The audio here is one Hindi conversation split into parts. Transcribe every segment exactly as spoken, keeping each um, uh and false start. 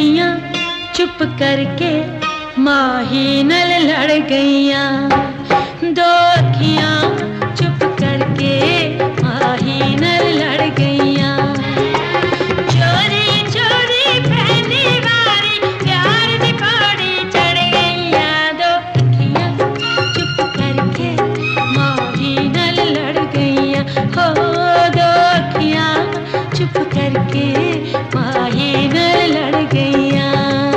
अखियां चुप करके माही नल लड़ गईयां। दो अखियां चुप करके माही नल लड़ गईयां। चोरी चोरी पहली बारी प्यार दी पौड़ी चढ़ गईयां। दो अखियां चुप करके माही नल लड़ गईयां। हो दो अखियां चुप करके माही नल लड़ गईयां।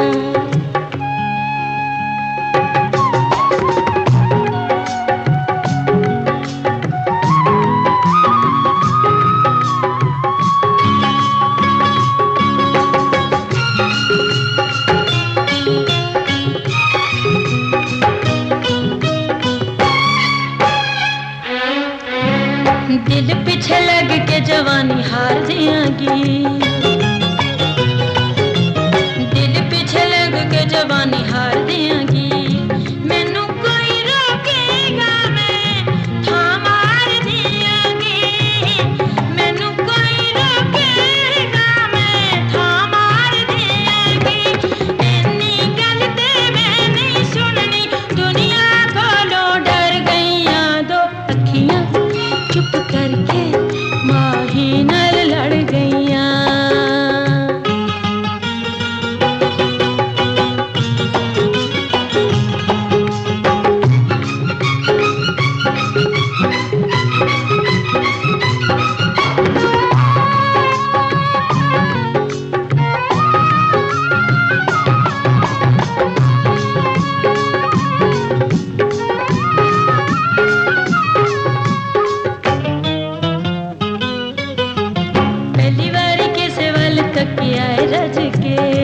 दिल पीछे लग के जवानी हार जाएगी। दिल पीछे लग के जवानी हार जाएगी। मैनू कोई रोकेगा मैं था मार दियांगी। मैनू कोई रोकेगा मैं था मार दियांगी। इन्नी गल ते मैं नहीं सुननी दुनिया कोलों डर गईयां। दो अखियां चुप करके माही नल लड़ गईयां। तकिया रज के